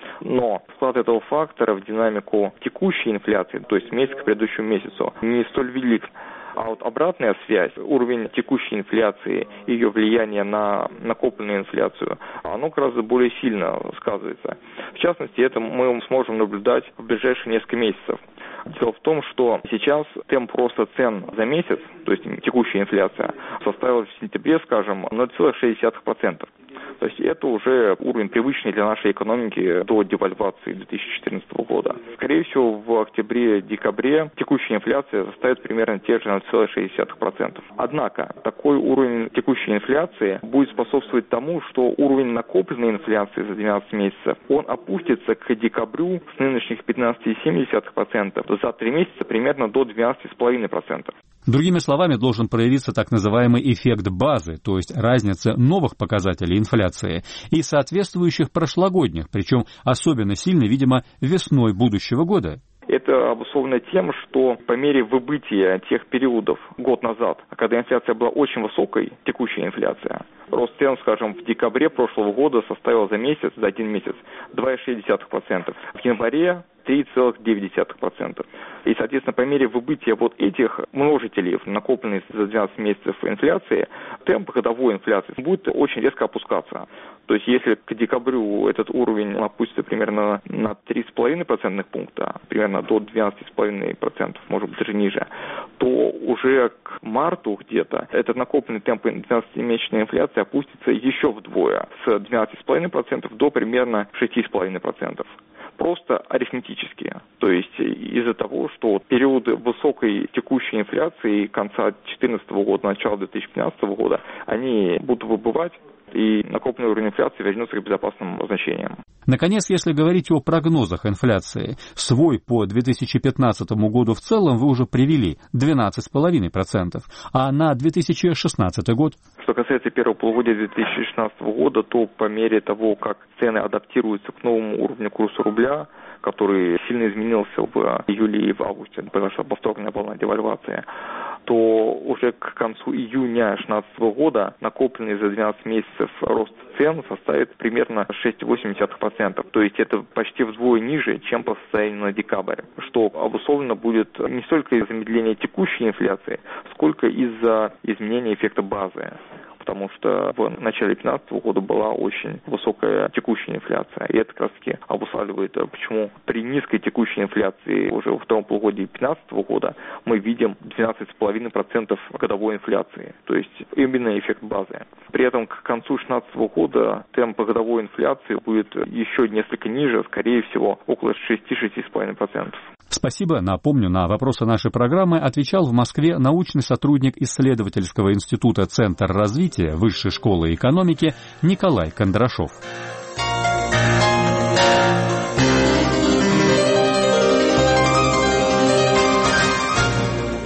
Но вклад этого фактора в динамику текущей инфляции, то есть месяц к предыдущему месяцу, не столь велик. А вот обратная связь, уровень текущей инфляции, ее влияние на накопленную инфляцию, оно гораздо более сильно сказывается. В частности, это мы сможем наблюдать в ближайшие несколько месяцев. Дело в том, что сейчас темп роста цен за месяц, то есть текущая инфляция, составила в сентябре, скажем, ноль целых шесть десятых процента. То есть это уже уровень привычный для нашей экономики до девальвации две тысячи четырнадцатого года. Скорее всего, в октябре-декабре текущая инфляция составит примерно те же ноль целых шесть десятых процента. Однако, такой уровень текущей инфляции будет способствовать тому, что уровень накопленной инфляции за двенадцать месяцев, он опустится к декабрю с нынешних пятнадцать целых семь десятых процента за три месяца примерно до двенадцать целых пять десятых процента. Другими словами, должен проявиться так называемый эффект базы, то есть разница новых показателей инфляции и соответствующих прошлогодних, причем особенно сильно, видимо, весной будущего года. Это обусловлено тем, что по мере выбытия тех периодов год назад, когда инфляция была очень высокой, текущая инфляция, рост цен, скажем, в декабре прошлого года составил за месяц, за один месяц, два целых шесть десятых процента. В январе три целых девять десятых процента. И, соответственно, по мере выбытия вот этих множителей, накопленных за двенадцать месяцев инфляции, темп годовой инфляции будет очень резко опускаться. То есть, если к декабрю этот уровень опустится примерно на три целых пять десятых процентных пункта, примерно до двенадцать целых пять десятых процента, может быть, даже ниже, то уже к марту где-то этот накопленный темп двенадцатимесячной инфляции опустится еще вдвое, с двенадцати целых пяти десятых процента до примерно шести целых пяти десятых процента. Просто арифметически. То есть из-за того, что периоды высокой текущей инфляции конца две тысячи четырнадцатого года, начала две тысячи пятнадцатого года, они будут выбывать, и накопленный уровень инфляции вернется к безопасным значениям. Наконец, если говорить о прогнозах инфляции, свой по две тысячи пятнадцатому году в целом вы уже привели двенадцать целых пять десятых процента, а на две тысячи шестнадцатый год? Что касается первого полугодия две тысячи шестнадцатого года, то по мере того, как цены адаптируются к новому уровню курса рубля, который сильно изменился в июле и в августе, произошла повторная волна девальвации, то уже к концу июня две тысячи шестнадцатого года накопленный за двенадцать месяцев рост цен составит примерно шесть целых восемь десятых процента. То есть это почти вдвое ниже, чем по состоянию на декабрь, что обусловлено будет не столько из-за замедления текущей инфляции, сколько из-за изменения эффекта базы. Потому что в начале две тысячи пятнадцатого года была очень высокая текущая инфляция. И это как раз таки обуславливает, почему при низкой текущей инфляции уже во втором полугодии две тысячи пятнадцатого года мы видим двенадцать целых пять десятых процента годовой инфляции. То есть именно эффект базы. При этом к концу две тысячи шестнадцатого года темп годовой инфляции будет еще несколько ниже, скорее всего, около шести-шести целых пяти десятых процента. Спасибо. Напомню, на вопросы нашей программы отвечал в Москве научный сотрудник исследовательского института «Центр развития Высшей школы экономики» Николай Кондрашов.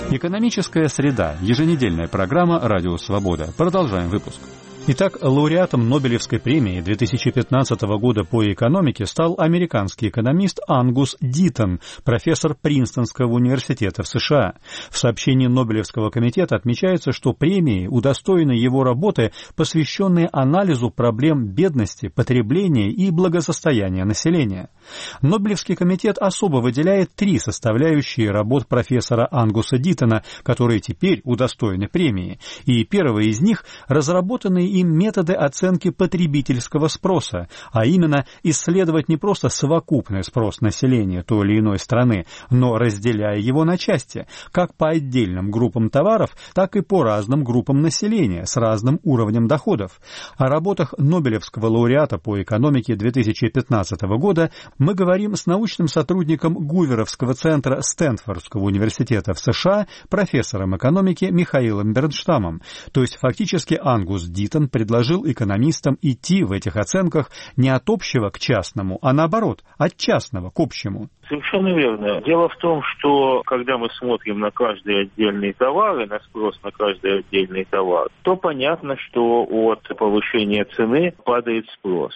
Экономическая среда. Еженедельная программа «Радио Свобода». Продолжаем выпуск. Итак, лауреатом Нобелевской премии две тысячи пятнадцатого года по экономике стал американский экономист Ангус Диттон, профессор Принстонского университета в США. В сообщении Нобелевского комитета отмечается, что премии удостоены его работы, посвященные анализу проблем бедности, потребления и благосостояния населения. Нобелевский комитет особо выделяет три составляющие работ профессора Ангуса Диттона, которые теперь удостоены премии, и первая из них – разработанные им методы оценки потребительского спроса, а именно исследовать не просто совокупный спрос населения той или иной страны, но разделяя его на части, как по отдельным группам товаров, так и по разным группам населения с разным уровнем доходов. О работах Нобелевского лауреата по экономике две тысячи пятнадцатого года мы говорим с научным сотрудником Гуверовского центра Стэнфордского университета в США, профессором экономики Михаилом Бернштамом. То есть фактически Ангус Диттон предложил экономистам идти в этих оценках не от общего к частному, а наоборот, от частного к общему. Совершенно верно. Дело в том, что когда мы смотрим на каждый отдельный товар и на спрос на каждый отдельный товар, то понятно, что от повышения цены падает спрос.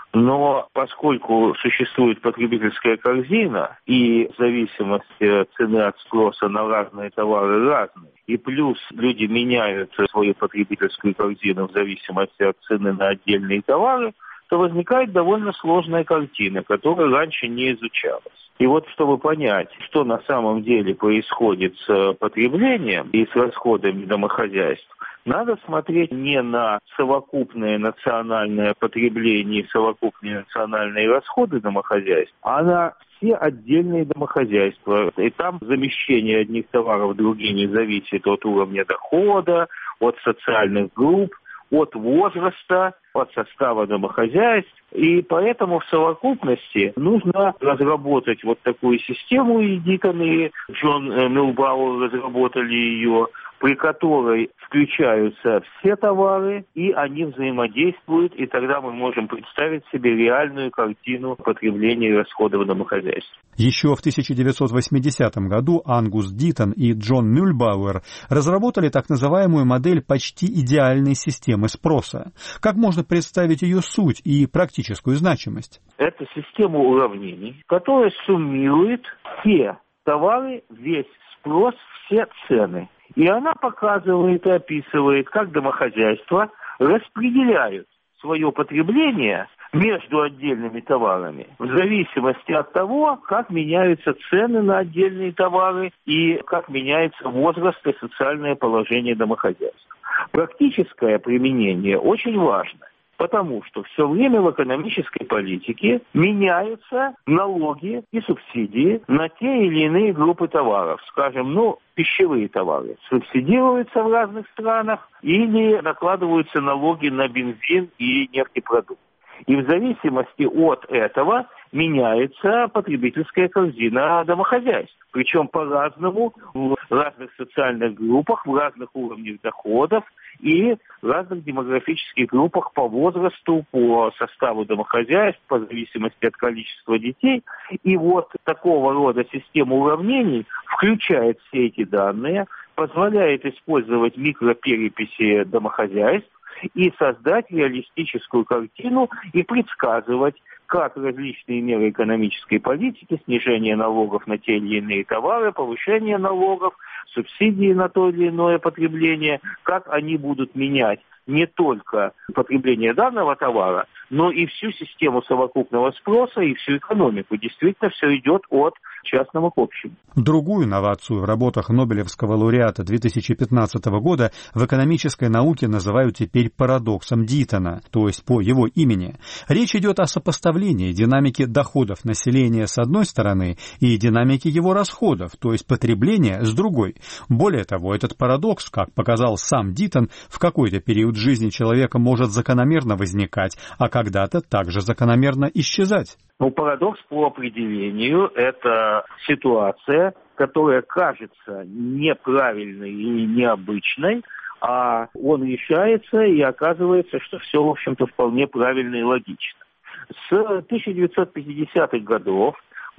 Но поскольку существует потребительская корзина, и зависимость цены от спроса на разные товары разные, и плюс люди меняют свою потребительскую корзину в зависимости от цены на отдельные товары, то возникает довольно сложная картина, которая раньше не изучалась. И вот чтобы понять, что на самом деле происходит с потреблением и с расходами домохозяйств, надо смотреть не на совокупное национальное потребление и совокупные национальные расходы домохозяйств, а на все отдельные домохозяйства. И там замещение одних товаров другими зависит от уровня дохода, от социальных групп, от возраста, от состава домохозяйств. И поэтому в совокупности нужно разработать вот такую систему, и Диттон и Джон Милбауэр разработали ее, при которой включаются все товары, и они взаимодействуют, и тогда мы можем представить себе реальную картину потребления и расходов домохозяйств. Еще в тысяча девятьсот восьмидесятом году Ангус Диттон и Джон Мюльбауэр разработали так называемую модель почти идеальной системы спроса. Как можно представить ее суть и практическую значимость? Это система уравнений, которая суммирует все товары, весь спрос, все цены. И она показывает и описывает, как домохозяйства распределяют свое потребление между отдельными товарами в зависимости от того, как меняются цены на отдельные товары и как меняется возраст и социальное положение домохозяйств. Практическое применение очень важно. Потому что все время в экономической политике меняются налоги и субсидии на те или иные группы товаров. Скажем, ну, пищевые товары субсидируются в разных странах или накладываются налоги на бензин и нефтепродукты. И в зависимости от этого меняется потребительская корзина домохозяйств. Причем по-разному, в разных социальных группах, в разных уровнях доходов и в разных демографических группах по возрасту, по составу домохозяйств, по зависимости от количества детей. И вот такого рода система уравнений включает все эти данные, позволяет использовать микропереписи домохозяйств и создать реалистическую картину и предсказывать, как различные меры экономической политики, снижение налогов на те или иные товары, повышение налогов, субсидии на то или иное потребление, как они будут менять не только потребление данного товара, но и всю систему совокупного спроса и всю экономику. Действительно, все идет от частного к общему. Другую новацию в работах Нобелевского лауреата две тысячи пятнадцатого года в экономической науке называют теперь парадоксом Диттона, то есть по его имени. Речь идет о сопоставлении динамики доходов населения с одной стороны и динамики его расходов, то есть потребления, с другой. Более того, этот парадокс, как показал сам Диттон, в какой-то период жизни человека может закономерно возникать, а когда-то также закономерно исчезать. Ну, парадокс по определению – это ситуация, которая кажется неправильной и необычной, а он решается и оказывается, что все, в общем-то, вполне правильно и логично. С тысяча девятьсот пятидесятых годов в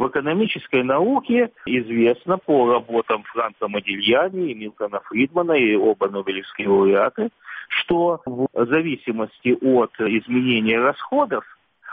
В экономической науке известно по работам Франка Модильяни и Милтона Фридмана, и оба нобелевские лауреаты, что в зависимости от изменения расходов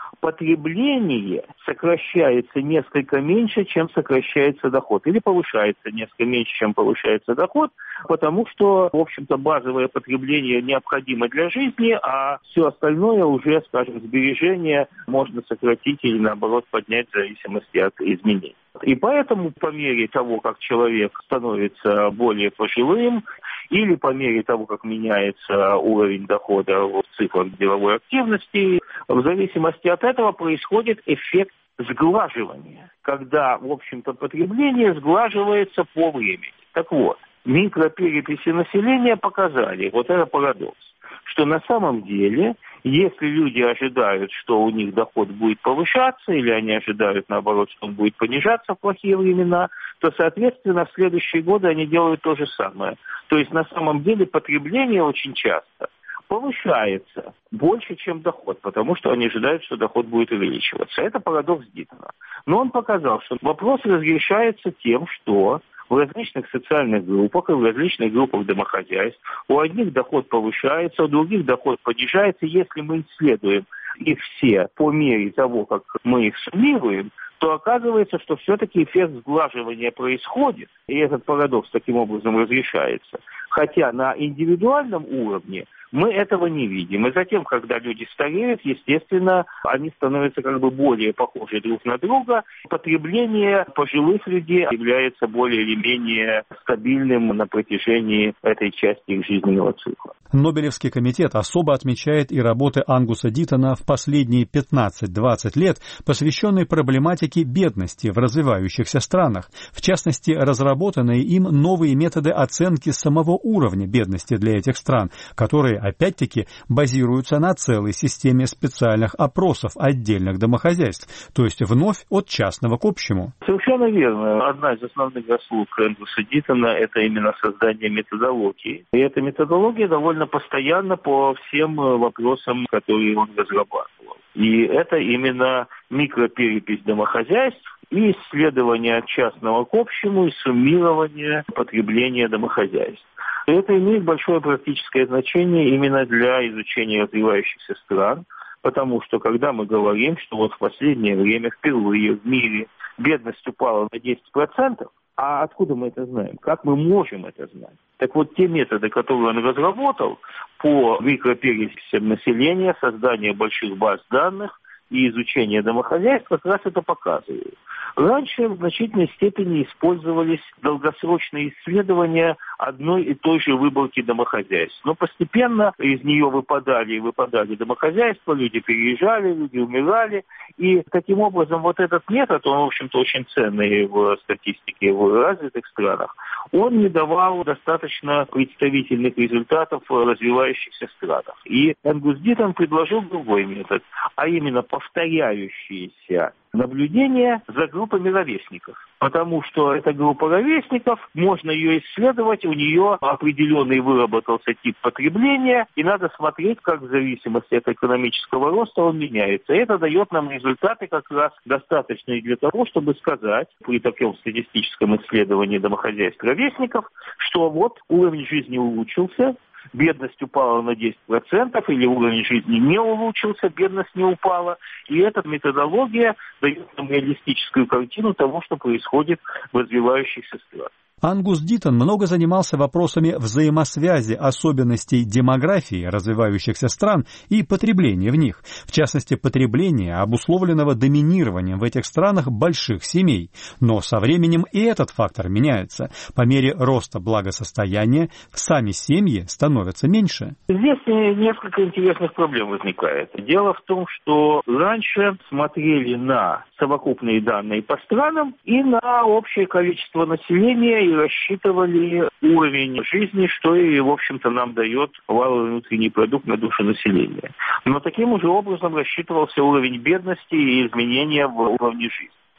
потребление сокращается несколько меньше, чем сокращается доход, или повышается несколько меньше, чем повышается доход, потому что, в общем-то, базовое потребление необходимо для жизни, а все остальное уже, скажем, сбережения можно сократить или, наоборот, поднять в зависимости от изменений. И поэтому по мере того, как человек становится более пожилым, или по мере того, как меняется уровень дохода в циклах деловой активности, в зависимости от этого происходит эффект сглаживания, когда, в общем-то, потребление сглаживается по времени. Так вот, микропереписи населения показали, вот это парадокс, что на самом деле, если люди ожидают, что у них доход будет повышаться, или они ожидают, наоборот, что он будет понижаться в плохие времена, то, соответственно, в следующие годы они делают то же самое. То есть, на самом деле, потребление очень часто повышается больше, чем доход, потому что они ожидают, что доход будет увеличиваться. Это парадокс Диттона. Но он показал, что вопрос разрешается тем, что в различных социальных группах и в различных группах домохозяйств у одних доход повышается, у других доход понижается. Если мы исследуем их все по мере того, как мы их суммируем, то оказывается, что все-таки эффект сглаживания происходит, и этот парадокс таким образом разрешается. Хотя на индивидуальном уровне мы этого не видим. И затем, когда люди стареют, естественно, они становятся как бы более похожи друг на друга. Потребление пожилых людей является более или менее стабильным на протяжении этой части их жизненного цикла. Нобелевский комитет особо отмечает и работы Ангуса Диттона в последние пятнадцать-двадцать лет, посвященные проблематике бедности в развивающихся странах. В частности, разработанные им новые методы оценки самого уровня бедности для этих стран, которые опять-таки базируются на целой системе специальных опросов отдельных домохозяйств, то есть вновь от частного к общему. Совершенно верно. Одна из основных заслуг Ангуса Диттона – это именно создание методологии. И эта методология довольно постоянно по всем вопросам, которые он разрабатывал. И это именно микроперепись домохозяйств и исследование от частного к общему и суммирование потребления домохозяйств. Это имеет большое практическое значение именно для изучения развивающихся стран, потому что когда мы говорим, что вот в последнее время впервые в мире бедность упала на десять процентов, а откуда мы это знаем? Как мы можем это знать? Так вот, те методы, которые он разработал по микропереписям населения, созданию больших баз данных и изучения домохозяйств, как раз это показывают. Раньше в значительной степени использовались долгосрочные исследования одной и той же выборки домохозяйств. Но постепенно из нее выпадали и выпадали домохозяйства, люди переезжали, люди умирали. И таким образом вот этот метод, он, в общем-то, очень ценный в статистике в развитых странах, он не давал достаточно представительных результатов в развивающихся странах. И Ангус Диттон предложил другой метод, а именно повторяющиеся наблюдения за группами ровесников. Потому что эта группа ровесников, можно ее исследовать, у нее определенный выработался тип потребления, и надо смотреть, как в зависимости от экономического роста он меняется. И это дает нам результаты как раз достаточные для того, чтобы сказать при таком статистическом исследовании домохозяйств ровесников, что вот уровень жизни улучшился, бедность упала на десять процентов, или уровень жизни не улучшился, бедность не упала. И эта методология дает нам реалистическую картину того, что происходит в развивающихся странах. Ангус Диттон много занимался вопросами взаимосвязи особенностей демографии развивающихся стран и потребления в них, в частности, потребления, обусловленного доминированием в этих странах больших семей. Но со временем и этот фактор меняется. По мере роста благосостояния сами семьи становятся меньше. Здесь несколько интересных проблем возникает. Дело в том, что раньше смотрели на совокупные данные по странам и на общее количество населения и рассчитывали уровень жизни, что и, в общем-то, нам дает валовый внутренний продукт на душу населения. Но таким же образом рассчитывался уровень бедности и изменения в уровне жизни.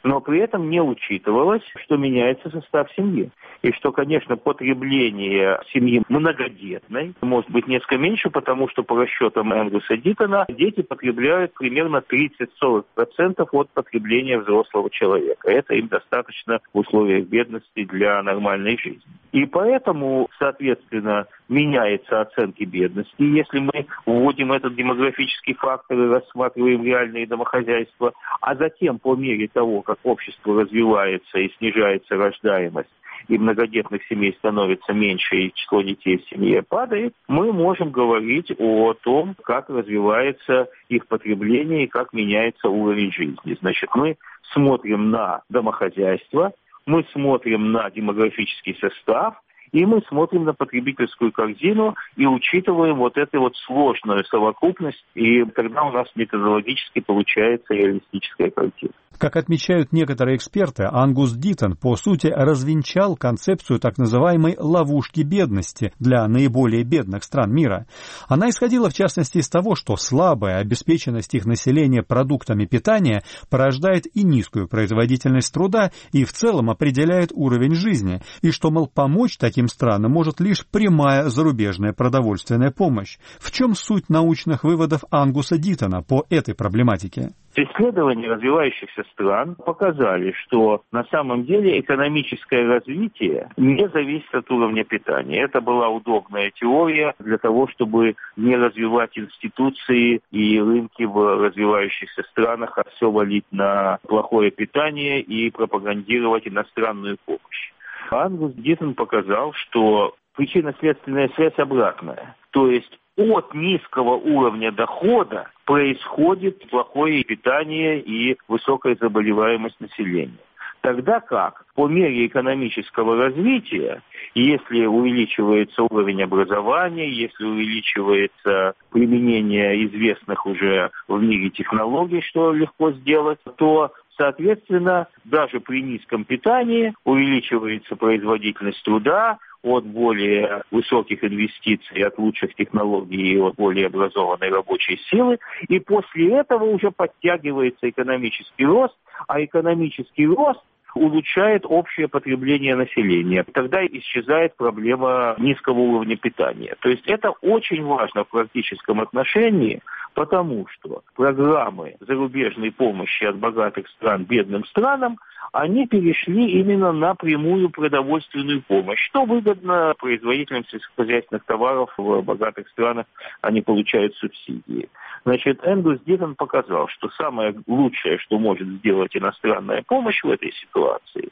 Но при этом не учитывалось, что меняется состав семьи. И что, конечно, потребление семьи многодетной может быть несколько меньше, потому что по расчетам Энгуса Диттона дети потребляют примерно тридцать-сорок процентов от потребления взрослого человека. Это им достаточно в условиях бедности для нормальной жизни. И поэтому, соответственно, меняются оценки бедности. Если мы вводим этот демографический фактор и рассматриваем реальные домохозяйства, а затем по мере того, как общество развивается и снижается рождаемость, и многодетных семей становится меньше, и число детей в семье падает, мы можем говорить о том, как развивается их потребление и как меняется уровень жизни. Значит, мы смотрим на домохозяйство, мы смотрим на демографический состав, и мы смотрим на потребительскую корзину и учитываем вот эту вот сложную совокупность, и тогда у нас методологически получается реалистическая картина. Как отмечают некоторые эксперты, Ангус Диттон, по сути, развенчал концепцию так называемой «ловушки бедности» для наиболее бедных стран мира. Она исходила, в частности, из того, что слабая обеспеченность их населения продуктами питания порождает и низкую производительность труда и в целом определяет уровень жизни, и что, мол, помочь таким странам может лишь прямая зарубежная продовольственная помощь. В чем суть научных выводов Ангуса Диттона по этой проблематике? Исследования развивающихся стран показали, что на самом деле экономическое развитие не зависит от уровня питания. Это была удобная теория для того, чтобы не развивать институции и рынки в развивающихся странах, а все валить на плохое питание и пропагандировать иностранную помощь. Ангус Диттон показал, что причинно-следственная связь обратная. То есть от низкого уровня дохода происходит плохое питание и высокая заболеваемость населения. Тогда как по мере экономического развития, если увеличивается уровень образования, если увеличивается применение известных уже в мире технологий, что легко сделать, то, соответственно, даже при низком питании увеличивается производительность труда, от более высоких инвестиций, от лучших технологий и от более образованной рабочей силы. И после этого уже подтягивается экономический рост, а экономический рост улучшает общее потребление населения. Тогда исчезает проблема низкого уровня питания. То есть это очень важно в практическом отношении, потому что программы зарубежной помощи от богатых стран бедным странам, они перешли именно на прямую продовольственную помощь, что выгодно производителям сельскохозяйственных товаров в богатых странах, они получают субсидии. Значит, Ангус Диттон показал, что самое лучшее, что может сделать иностранная помощь в этой ситуации,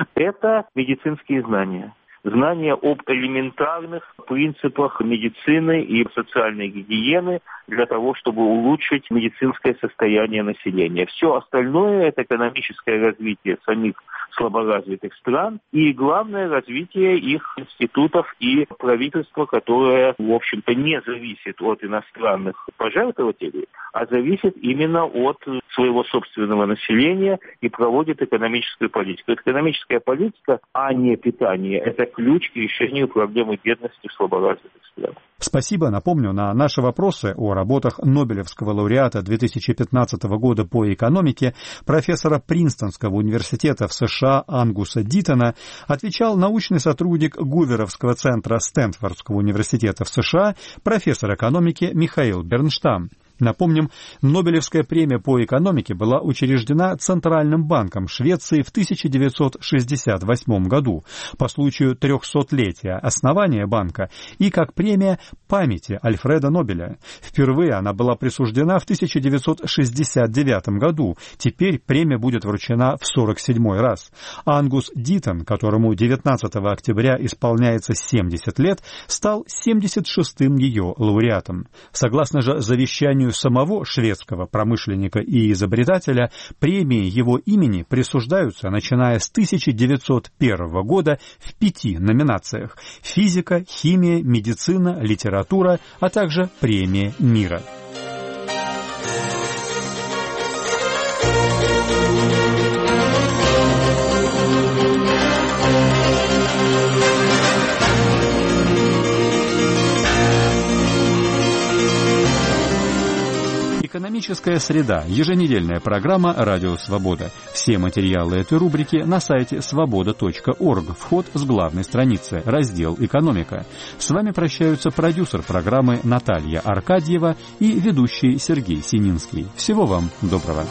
это медицинские знания. Знания об элементарных принципах медицины и социальной гигиены для того, чтобы улучшить медицинское состояние населения. Все остальное – это экономическое развитие самих слаборазвитых стран и, главное, развитие их институтов и правительства, которое, в общем-то, не зависит от иностранных пожертвователей, а зависит именно от своего собственного населения и проводит экономическую политику. Экономическая политика, а не питание – это ключ к решению проблемы бедности в слаборазвитых странах. Спасибо. Напомню, на наши вопросы о работах Нобелевского лауреата две тысячи пятнадцатого года по экономике, профессора Принстонского университета в США Ангуса Диттона, отвечал научный сотрудник Гуверовского центра Стэнфордского университета в США, профессор экономики Михаил Бернштам. Напомним, Нобелевская премия по экономике была учреждена Центральным банком Швеции в тысяча девятьсот шестьдесят восьмом году по случаю трехсотлетия основания банка и как премия памяти Альфреда Нобеля. Впервые она была присуждена в тысяча девятьсот шестьдесят девятом году. Теперь премия будет вручена в сорок седьмой раз. Ангус Диттон, которому девятнадцатого октября исполняется семьдесят лет, стал семьдесят шестым ее лауреатом. Согласно же завещанию самого шведского промышленника и изобретателя, премии его имени присуждаются, начиная с тысяча девятьсот первого года, в пяти номинациях: физика, химия, медицина, литература, а также премия мира. Экономическая среда. Еженедельная программа «Радио Свобода». Все материалы этой рубрики на сайте свобода точка орг. Вход с главной страницы. Раздел «Экономика». С вами прощаются продюсер программы Наталья Аркадьева и ведущий Сергей Сининский. Всего вам доброго.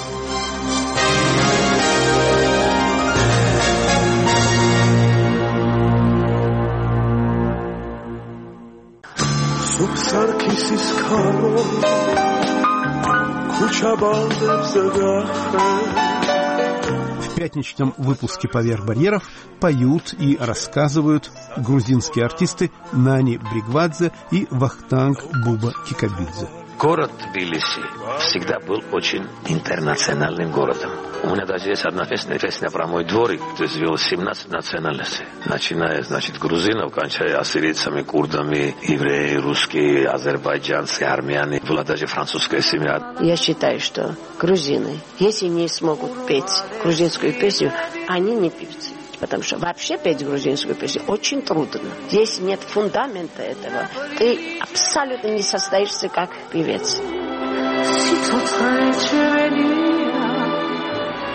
В пятничном выпуске «Поверх барьеров» поют и рассказывают грузинские артисты Нани Бригвадзе и Вахтанг Буба Кикабидзе. Город Тбилиси всегда был очень интернациональным городом. У меня даже есть одна песня, песня про мой дворик, где живет семнадцать национальностей. Начиная, значит, грузинов, кончая ассирийцами, курдами, евреи, русские, азербайджанцы, армяне. Была даже французская семья. Я считаю, что грузины, если не смогут петь грузинскую песню, они не певцы. Потому что вообще петь грузинскую песню очень трудно. Если нет фундамента этого, ты абсолютно не состоишься как певец.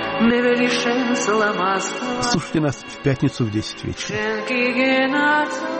Слушайте нас в пятницу в десять вечера.